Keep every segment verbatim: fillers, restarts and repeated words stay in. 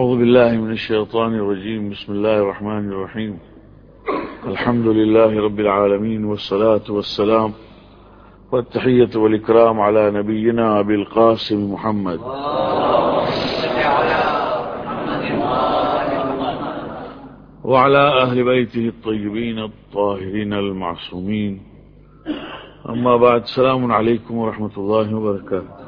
أعوذ بالله من الشيطان الرجيم بسم الله الرحمن الرحيم الحمد لله رب العالمين والصلاة والسلام والتحية والإكرام على نبينا أبي القاسم محمد وعلى أهل بيته الطيبين الطاهرين المعصومين أما بعد السلام عليكم ورحمة الله وبركاته.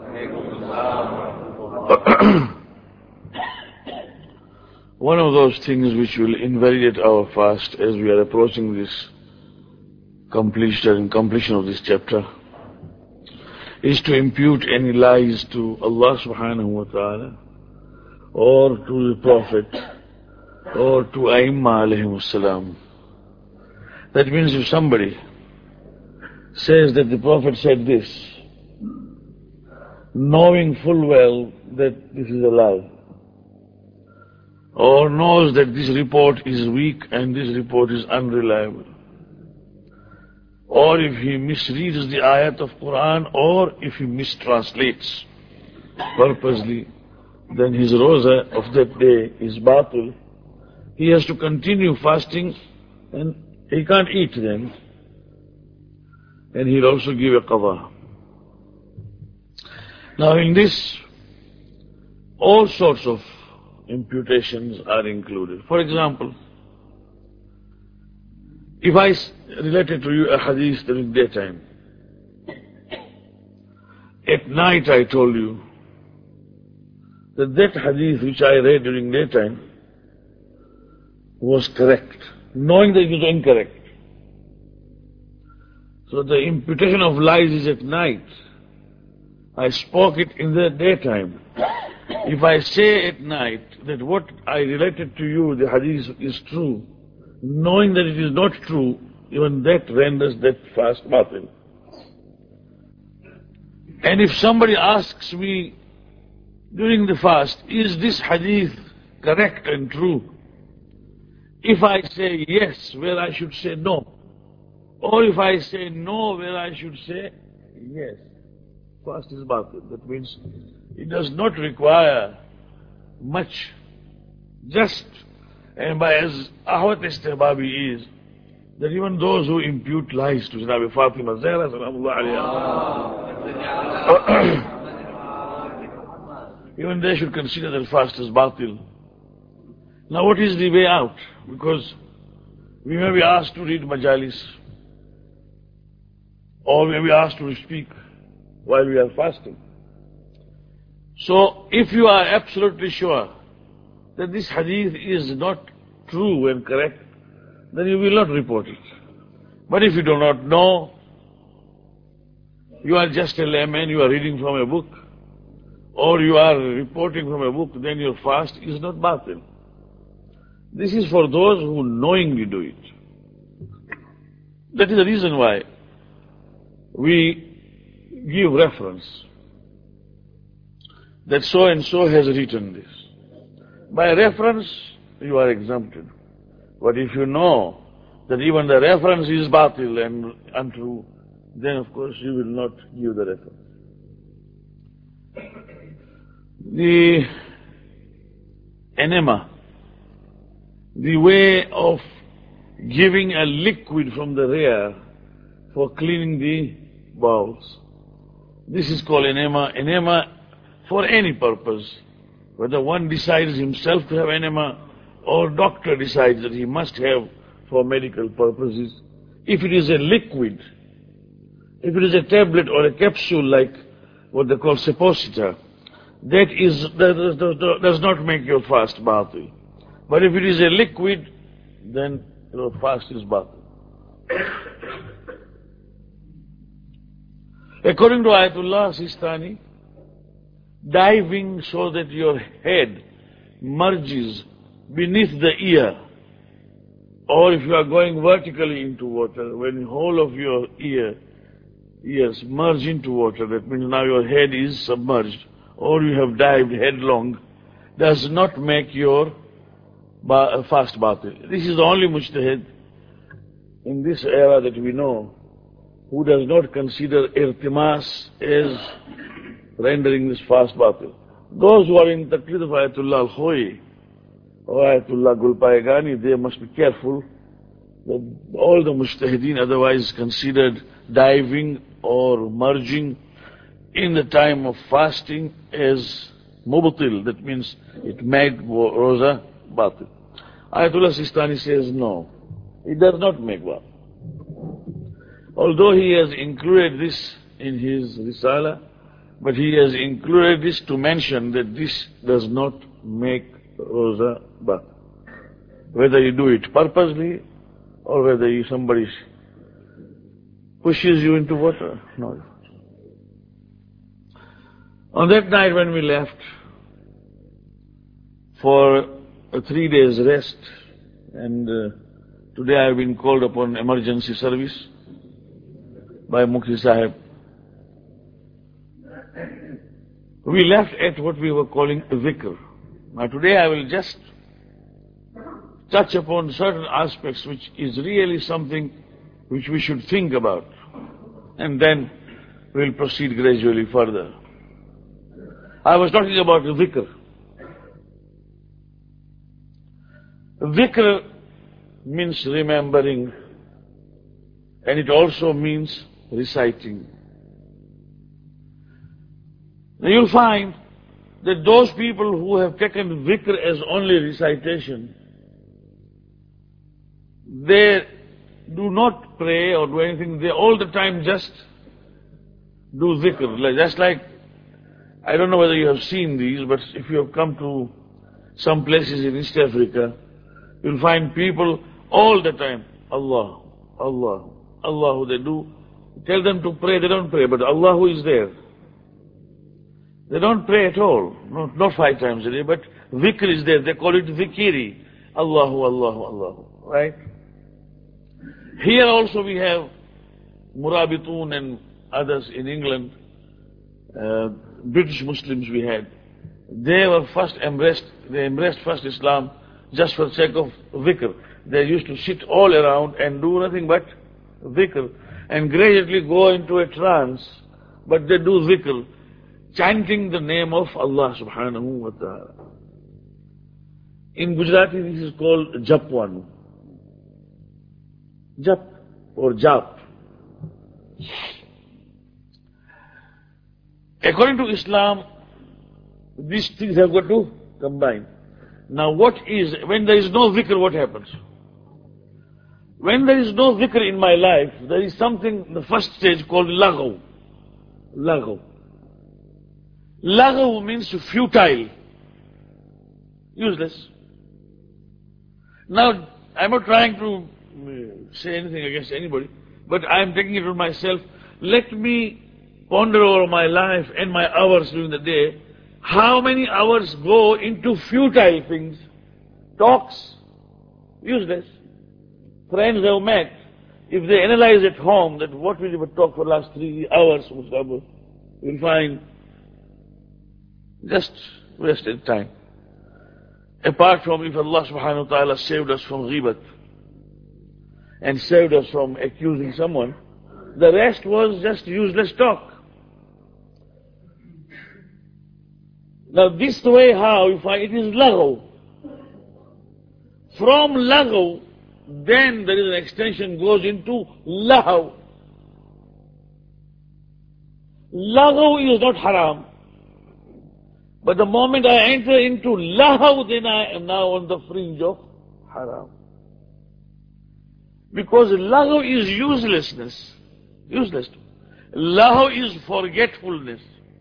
One of those things which will invalidate our fast as we are approaching this completion, completion of this chapter is to impute any lies to Allah subhanahu wa ta'ala or to the Prophet or to Aimma alayhimus salam. That means if somebody says that the Prophet said this, knowing full well that this is a lie, or knows that this report is weak and this report is unreliable, or if he misreads the ayat of Quran, or if he mistranslates purposely, then his roza of that day is batil. He has to continue fasting and he can't eat then, and he'll also give a qada. Now in this, all sorts of imputations are included. For example, if I related to you a hadith during daytime, at night I told you that that hadith which I read during daytime was correct, knowing that it was incorrect. So the imputation of lies is at night. I spoke it in the daytime. If I say at night that what I related to you, the hadith, is true, knowing that it is not true, even that renders that fast batil. And if somebody asks me during the fast, is this hadith correct and true? If I say yes, where I should say no, or if I say no, where I should say yes, fast is batil. That means it does not require much. Just, and by as ahwat istihbabi is, that even those who impute lies to Janabi Fatima Zahra sallallahu alayha, even they should consider that fast as batil. Now what is the way out? Because we may be asked to read majalis, or we may be asked to speak while we are fasting. So, if you are absolutely sure that this hadith is not true and correct, then you will not report it. But if you do not know, you are just a layman, you are reading from a book, or you are reporting from a book, then your fast is not batil. This is for those who knowingly do it. That is the reason why we give reference that so and so has written this. By reference, you are exempted. But if you know that even the reference is batil and untrue, then of course you will not give the reference. The enema, the way of giving a liquid from the rear for cleaning the bowels, this is called enema. Enema for any purpose, whether one decides himself to have enema or doctor decides that he must have for medical purposes. If it is a liquid, if it is a tablet or a capsule like what they call suppositor, that is that does not make your fast batil. But if it is a liquid, then your fast is batil. According to Ayatullah Sistani, diving so that your head merges beneath the ear, or if you are going vertically into water, when the whole of your ear, ears merge into water, that means now your head is submerged, or you have dived headlong, does not make your fast batil. This is the only mujtahid in this era that we know who does not consider irtimas as rendering this fast batil. Those who are in Taqlid of Ayatullah al-Khoyi, or Ayatollah Gulpayegani, they must be careful that all the mujtahideen otherwise considered diving or merging in the time of fasting as mubtil, that means it made roza batil. Ayatollah Sistani says no, it does not make batil. Although he has included this in his Risala, but he has included this to mention that this does not make roza batil. Whether you do it purposely or whether you, somebody pushes you into water, no. On that night when we left for a three days rest, and uh, today I have been called upon emergency service by Mukti Sahib. We left at what we were calling a dhikr. Now today I will just touch upon certain aspects which is really something which we should think about, and then we'll proceed gradually further. I was talking about the dhikr. Dhikr means remembering, and it also means reciting. Now you'll find that those people who have taken dhikr as only recitation, they do not pray or do anything, they all the time just do dhikr. Just like, I don't know whether you have seen these, but if you have come to some places in East Africa, you'll find people all the time, Allah, Allah, Allah, they do. Tell them to pray, they don't pray, but Allah is there. They don't pray at all, not, not five times a day, but dhikr is there. They call it dhikiri, Allahu, Allahu, Allahu, right? Here also we have Murabitun and others in England, uh, British Muslims we had. They were first embraced, they embraced first Islam just for the sake of dhikr. They used to sit all around and do nothing but dhikr, and gradually go into a trance, but they do dhikr, chanting the name of Allah subhanahu wa ta'ala. In Gujarati this is called Japwanu. Jap or Jap. According to Islam, these things have got to combine. Now what is, when there is no dhikr, what happens? When there is no dhikr in my life, there is something, the first stage called laghaw. Laghaw. Laghaw means futile, useless. Now, I'm not trying to say anything against anybody, but I'm taking it on myself. Let me ponder over my life and my hours during the day. How many hours go into futile things? Talks, useless. Friends have met. If they analyze at home that what we would talk for the last three hours, you'll find just wasted time. Apart from if Allah subhanahu wa ta'ala saved us from ghibat and saved us from accusing someone, the rest was just useless talk. Now this way how you find it is laghaw. From laghaw, then there is an extension goes into lahaw. Laghaw is not haram. But the moment I enter into lahaw, then I am now on the fringe of haram. Because lahaw is uselessness. Useless. Lahaw is forgetfulness.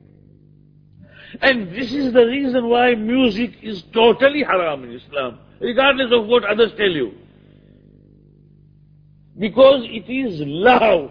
And this is the reason why music is totally haram in Islam, regardless of what others tell you. Because it is lahaw.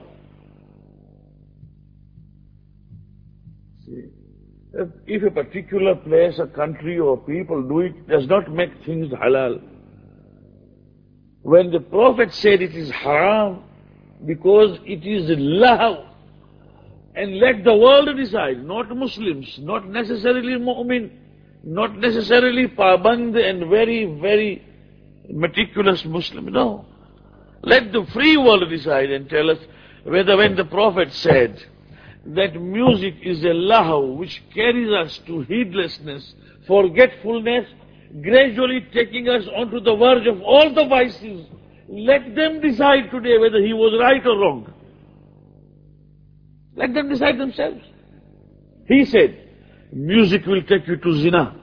See, if a particular place, a country or people do it, does not make things halal. When the Prophet said it is haram, because it is lahaw, and let the world decide, not Muslims, not necessarily mu'min, not necessarily paband and very, very meticulous Muslim, no. Let the free world decide and tell us whether when the Prophet said that music is a lahaw which carries us to heedlessness, forgetfulness, gradually taking us onto the verge of all the vices. Let them decide today whether he was right or wrong. Let them decide themselves. He said, music will take you to zina.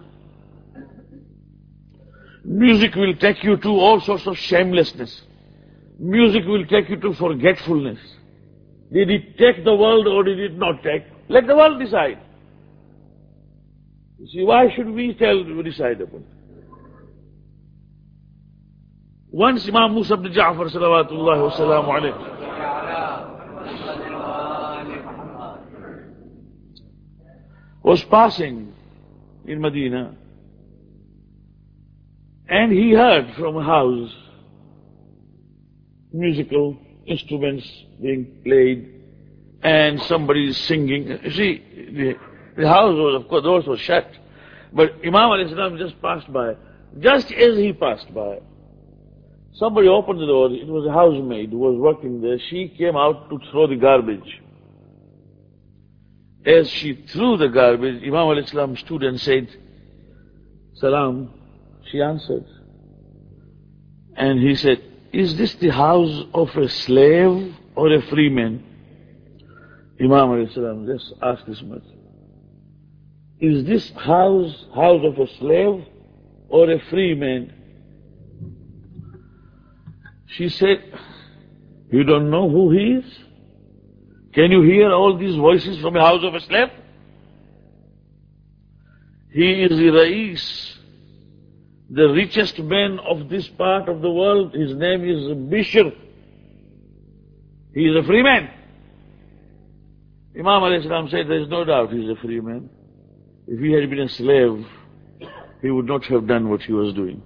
Music will take you to all sorts of shamelessness. Music will take you to forgetfulness. Did it take the world or did it not take? Let the world decide. You see, why should we tell, decide upon it? Once Imam Musa ibn Ja'far salawatullahi wa salamu alayhi was passing in Medina, and he heard from a house musical instruments being played and somebody is singing. You see, the, the house was, of course, doors were shut, but Imam alayhi salam just passed by. Just as he passed by, somebody opened the door. It was a housemaid who was working there. She came out to throw the garbage. As she threw the garbage, Imam alayhi salam stood and said, "Salam." She answered. And he said, "Is this the house of a slave or a free man?" Imam alayhi salam just asked this much. Is this house house of a slave or a free man? She said, "You don't know who he is? Can you hear all these voices from a house of a slave? He is the Rais, the richest man of this part of the world. His name is Bishr. He is a free man." Imam alayhi salam said, "There is no doubt he is a free man. If he had been a slave, he would not have done what he was doing."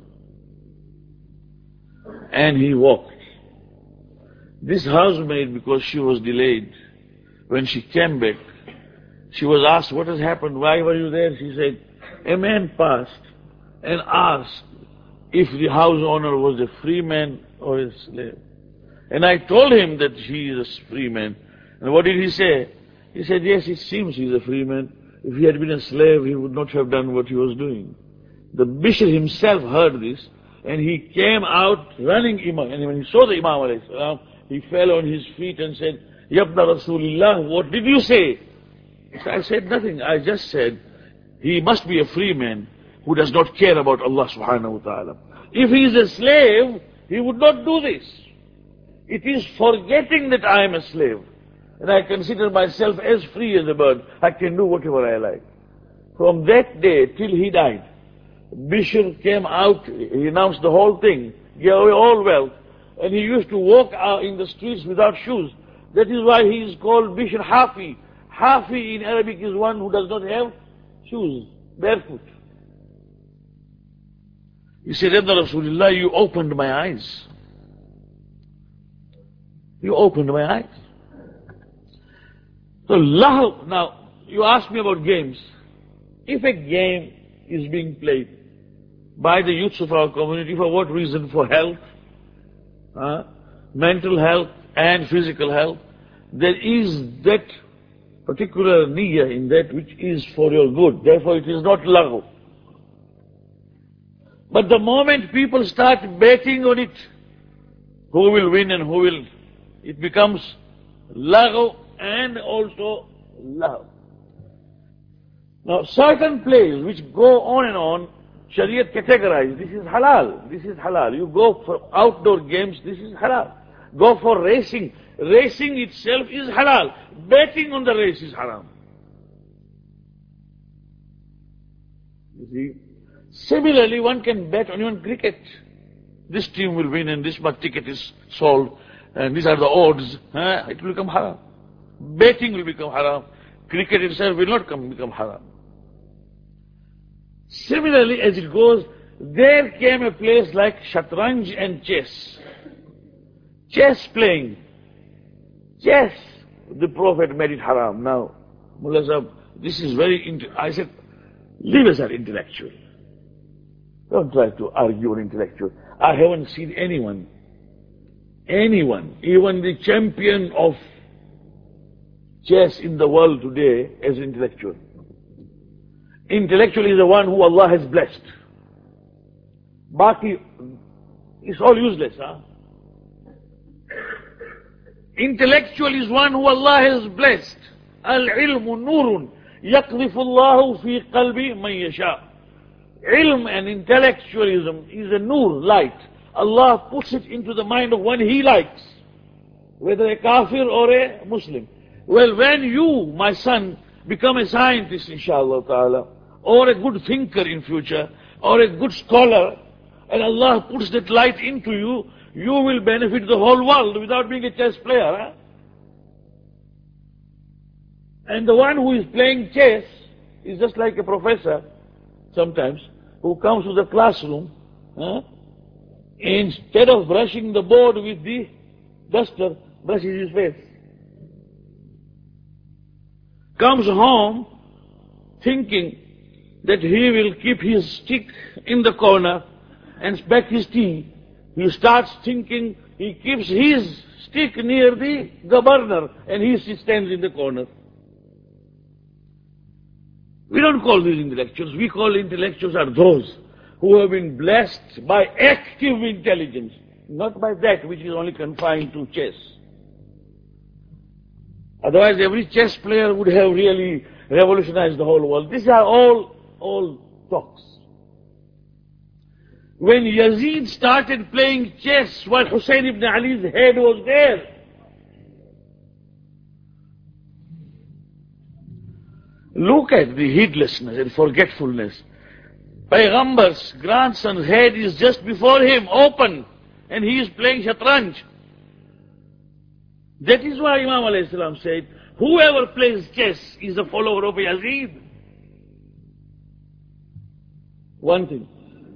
And he walked. This housemaid, because she was delayed, when she came back, she was asked, "What has happened? Why were you there?" She said, "A man passed and asked if the house owner was a free man or a slave. And I told him that he is a free man." And what did he say? He said, "Yes, it seems he is a free man. If he had been a slave, he would not have done what he was doing." The Bishr himself heard this, and he came out running. Imam. And when he saw the Imam alayhi salam, he fell on his feet and said, "Yabna Rasulullah, what did you say?" So I said, "Nothing. I just said, he must be a free man who does not care about Allah subhanahu wa ta'ala. If he is a slave, he would not do this. It is forgetting that I am a slave, and I consider myself as free as a bird. I can do whatever I like." From that day till he died, Bishr came out, he announced the whole thing, gave away all wealth, and he used to walk out in the streets without shoes. That is why he is called Bishr Hafi. Hafi in Arabic is one who does not have shoes, barefoot. He said, "Yabna Rasulullah, you opened my eyes. You opened my eyes." So, lahu, now, you asked me about games. If a game is being played by the youths of our community, for what reason? For health, uh, mental health and physical health, there is that particular niyyah in that which is for your good. Therefore, it is not lahu. But the moment people start betting on it, who will win and who will, it becomes lahu and also lahu. Now, certain plays which go on and on, Shariat categorized, this is halal, this is halal. You go for outdoor games, this is halal. Go for racing, racing itself is halal. Betting on the race is haram. You see? Similarly, one can bet on even cricket. This team will win and this much ticket is sold, and these are the odds. Huh? It will become haram. Betting will become haram. Cricket itself will not come, become haram. Similarly, as it goes, there came a place like Shatranj and chess. Chess playing. Chess. The Prophet made it haram. Now, Mullah Sahib, this is very, I said, leave us an intellectual. Don't try to argue an intellectual. I haven't seen anyone, anyone, even the champion of chess in the world today as intellectual. Intellectual is the one who Allah has blessed. Baki, it's all useless. Huh? Intellectual is one who Allah has blessed. Al-ilmu nurun yaqdhifu Allahu fi qalbi man yasha. Ilm and intellectualism is a nur, light. Allah puts it into the mind of one He likes, whether a kafir or a Muslim. Well, when you, my son, become a scientist, inshallah ta'ala, or a good thinker in future, or a good scholar, and Allah puts that light into you, you will benefit the whole world without being a chess player. Huh? And the one who is playing chess is just like a professor, sometimes, who comes to the classroom, huh? Instead of brushing the board with the duster, brushes his face. Comes home thinking that he will keep his stick in the corner and smack his tea. He starts thinking he keeps his stick near the governor and he stands in the corner. We don't call these intellectuals. We call intellectuals are those who have been blessed by active intelligence, not by that which is only confined to chess. Otherwise, every chess player would have really revolutionized the whole world. These are all, all talks. When Yazid started playing chess while Hussein ibn Ali's head was there, look at the heedlessness and forgetfulness. Payghambar's grandson's head is just before him, open, and he is playing shatranj. That is why Imam alayhi salam said, whoever plays chess is a follower of Yazid. One thing.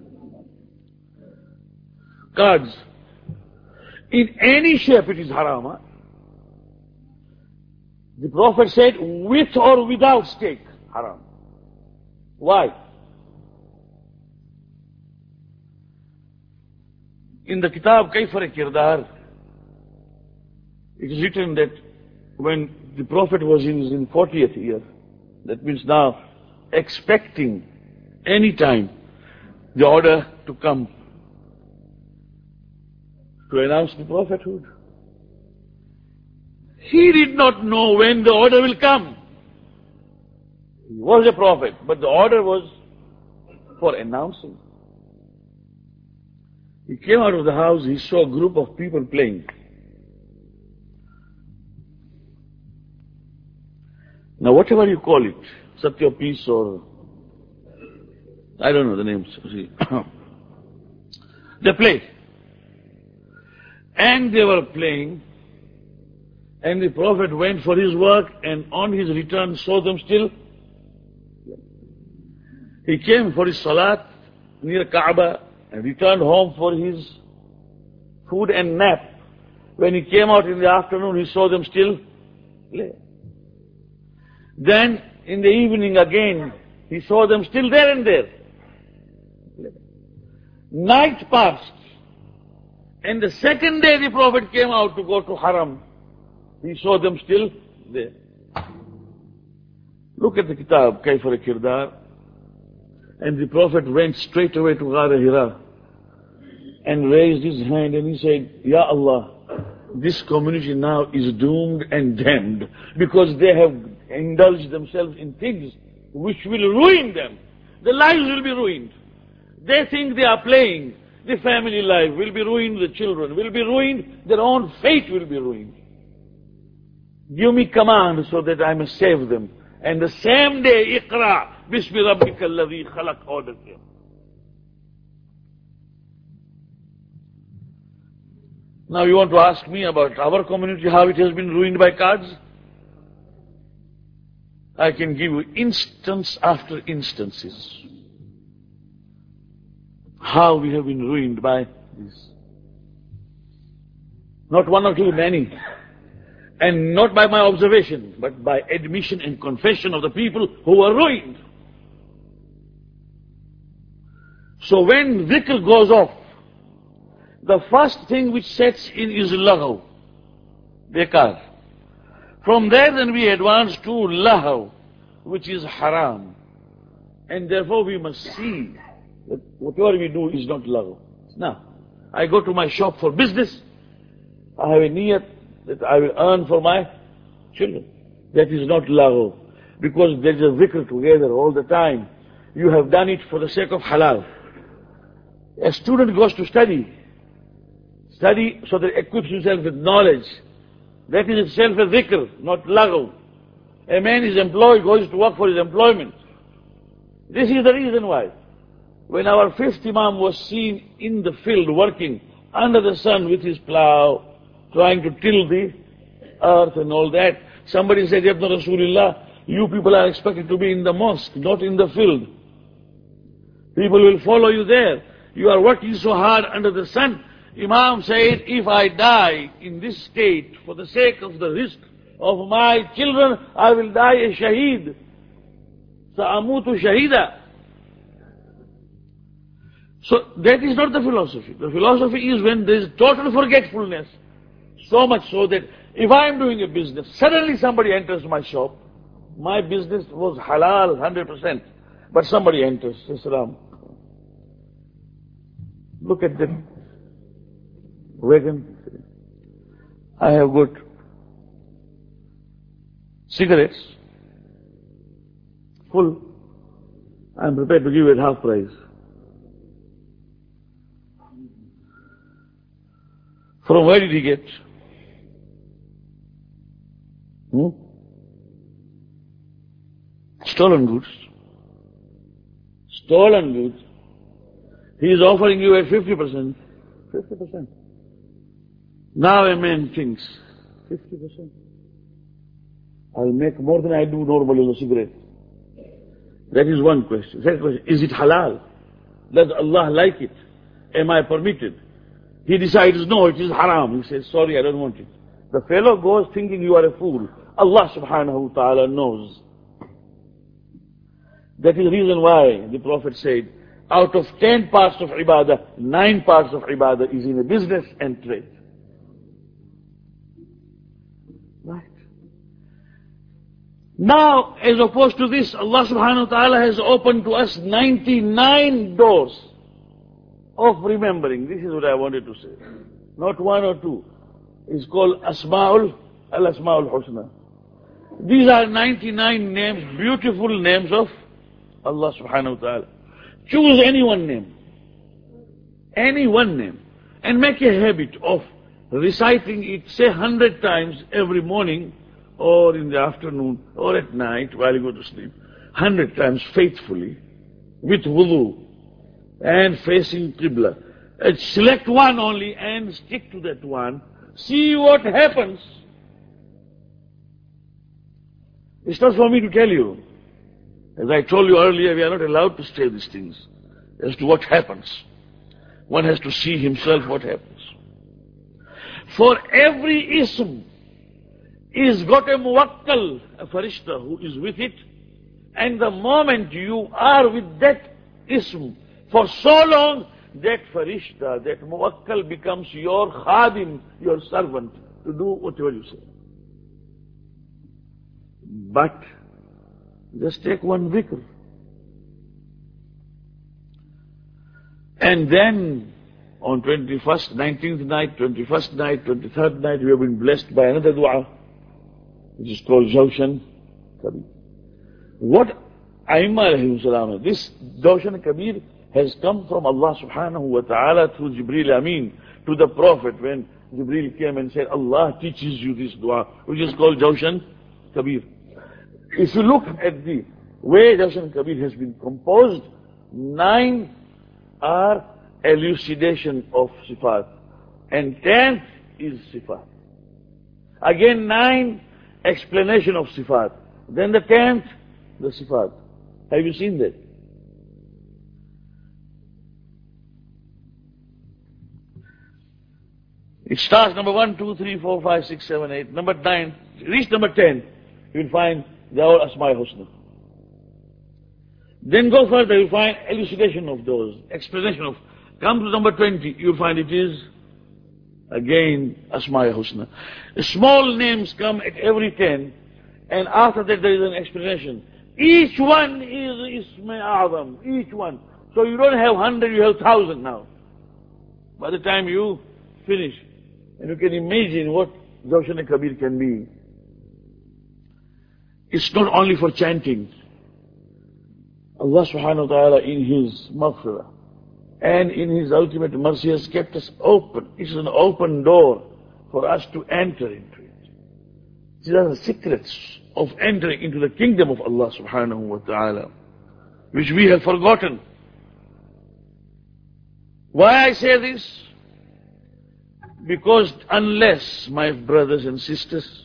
Cards. In any shape it is haram. Huh? The Prophet said, with or without stake, haram. Why? In the Kitab Kayfar Kirdar, it is written that when the Prophet was in his fortieth year, that means now expecting any time the order to come to announce the prophethood. He did not know when the order will come. He was a prophet, but the order was for announcing. He came out of the house, he saw a group of people playing. Now whatever you call it, Satya Peace or I don't know the names. They played. And they were playing, and the Prophet went for his work, and on his return saw them still. He came for his salat near Kaaba and returned home for his food and nap. When he came out in the afternoon, he saw them still play. Then in the evening again, he saw them still there and there. Night passed. And the second day the Prophet came out to go to Haram. He saw them still there. Look at the Kitab, Kayfar Kirdar. And the Prophet went straight away to Ghar Hira and raised his hand and he said, Ya Allah, this community now is doomed and damned because they have indulged themselves in things which will ruin them. Their lives will be ruined. They think they are playing. The family life will be ruined, the children will be ruined, their own fate will be ruined. Give me command so that I may save them. And the same day, Iqra, Bismi Rabbika alladhi khalaq, ordered him. Now you want to ask me about our community, how it has been ruined by cards? I can give you instance after instances. How we have been ruined by this. Not one or two, many. And not by my observation, but by admission and confession of the people who were ruined. So when dhikr goes off, the first thing which sets in is laghaw, bekar. From there then we advance to lahaw, which is haram. And therefore we must see that whatever we do is not laghu. Now, I go to my shop for business. I have a niyat that I will earn for my children. That is not laghu. Because there is a zikr together all the time. You have done it for the sake of halal. A student goes to study. Study so that he equips himself with knowledge. That is itself a zikr, not laghu. A man is employed, goes to work for his employment. This is the reason why. When our fifth Imam was seen in the field working under the sun with his plough, trying to till the earth and all that, somebody said, Ya Ibn Rasulullah, you people are expected to be in the mosque, not in the field. People will follow you there. You are working so hard under the sun. Imam said, if I die in this state for the sake of the risk of my children, I will die a shaheed. Sa'amutu shahida. So that is not the philosophy. The philosophy is when there is total forgetfulness. So much so that if I am doing a business, suddenly somebody enters my shop. My business was halal, one hundred percent. But somebody enters, says, Salam. Look at that wagon. I have got cigarettes full. I am prepared to give it half price. From where did he get? Hmm? Stolen goods. Stolen goods. He is offering you at fifty percent. fifty percent. Now a man thinks, fifty percent. I'll make more than I do normally on a cigarette. That is one question. Second question, is it halal? Does Allah like it? Am I permitted? He decides, no, it is haram. He says, sorry, I don't want it. The fellow goes thinking you are a fool. Allah subhanahu wa ta'ala knows. That is the reason why the Prophet said, out of ten parts of ibadah, nine parts of ibadah is in a business and trade. Right. Now, as opposed to this, Allah subhanahu wa ta'ala has opened to us ninety-nine doors of remembering. This is what I wanted to say. Not one or two. It's called Asma'ul, Al-Asma'ul Husna. These are ninety-nine names, beautiful names of Allah subhanahu wa ta'ala. Choose any one name. Any one name. And make a habit of reciting it, say a hundred times every morning, or in the afternoon, or at night while you go to sleep. Hundred times faithfully, with wudu, and facing Qibla. And select one only and stick to that one. See what happens. It's not for me to tell you. As I told you earlier, we are not allowed to say these things as to what happens. One has to see himself what happens. For every ism is got a muwakkal, a farishta who is with it, and the moment you are with that ism for so long, that farishta, that muwakkal becomes your khadim, your servant, to do whatever you say. But just take one dhikr. And then on twenty-first, nineteenth night, twenty-first night, twenty-third night, we have been blessed by another dua, which is called Jawshan Kabir. What Aimma alayhi salam, this Jawshan Kabir has come from Allah subhanahu wa ta'ala through Jibreel Amin to the Prophet when Jibreel came and said, Allah teaches you this dua, which is called Jawshan Kabir. If you look at the way Jawshan Kabir has been composed, nine are elucidation of Sifat, and tenth is Sifat. Again nine, explanation of Sifat. Then the tenth, the Sifat. Have you seen that? It starts number one, two, three, four, five, six, seven, eight. Number nine, reach number ten, you'll find the all Asma'i Husna. Then go further, you'll find elucidation of those, explanation of. Come to number twenty, you'll find it is again Asma'i Husna. Small names come at every ten, and after that there is an explanation. Each one is Isma A'zam, each one. So you don't have hundred, you have thousand now. By the time you finish, and you can imagine what Jawshan-e-Kabir can be. It's not only for chanting. Allah subhanahu wa ta'ala in His maghfirah and in His ultimate mercy has kept us open. It's an open door for us to enter into it. These are the secrets of entering into the kingdom of Allah subhanahu wa ta'ala, which we have forgotten. Why I say this? Because unless, my brothers and sisters,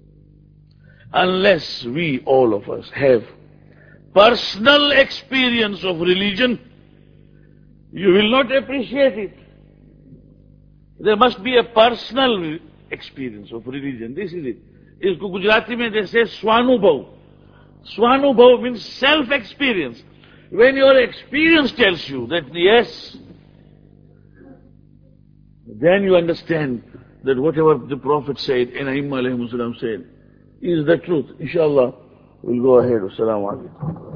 unless we, all of us, have personal experience of religion, you will not appreciate it. There must be a personal experience of religion. This is it. Isko Gujarati mein they say Swanubhav. Swanubhav means self-experience. When your experience tells you that yes, then you understand that whatever the Prophet said and Aimma alayhimus salam said is the truth. Inshallah, we'll go ahead. Assalamu alaikum.